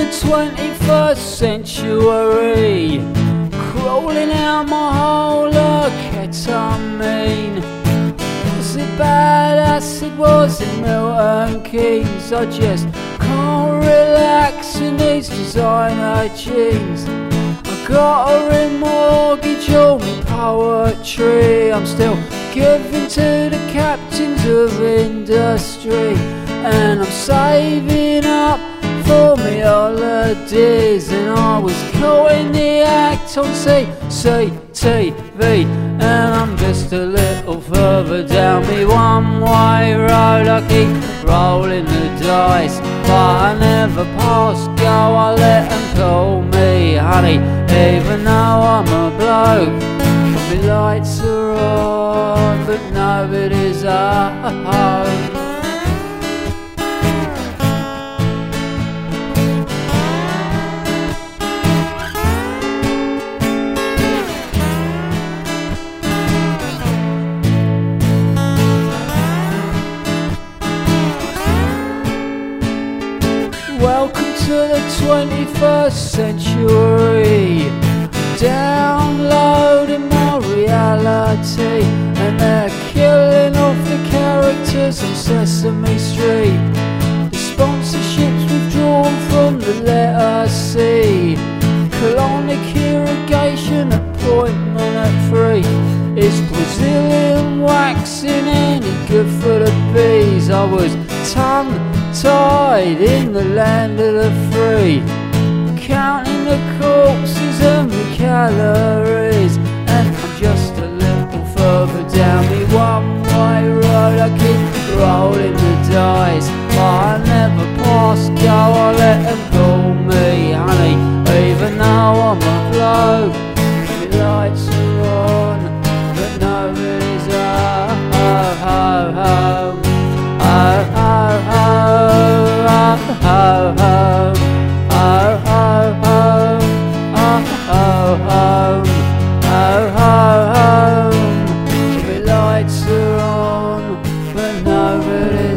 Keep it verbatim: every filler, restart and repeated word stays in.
twenty-first century, crawling out my hole of ketamine. Was it bad acid, was it Milton Keynes? I just can't relax in these designer jeans. I got a remortgage all my poetry. I'm still giving to the captains of industry, and I'm saving up for me holidays. And I was caught in the act on C C T V, and I'm just a little further down me one-way road. I keep rolling the dice, but I never pass go. I let them call me honey, even though I'm a bloke. The lights are on, but nobody's at home. Welcome to the twenty-first century, downloading my reality, and they're killing off the characters on Sesame Street. The sponsorships withdrawn from the letter C. Colonic irrigation appointment at three. Is Brazilian waxing any good for the bees? I was tongue-tied in the land of the free, counting the corpses and the calories, and I'm just a little further down the one-way road. I keep rolling the dice, but I never pass go. I let them call me honey, even though I'm a bloke. The lights are on, but nobody's home. Oh, oh, oh, oh, oh, oh, oh, oh. Oh, oh, oh, oh, oh, oh, oh, oh. The lights are on, but nobody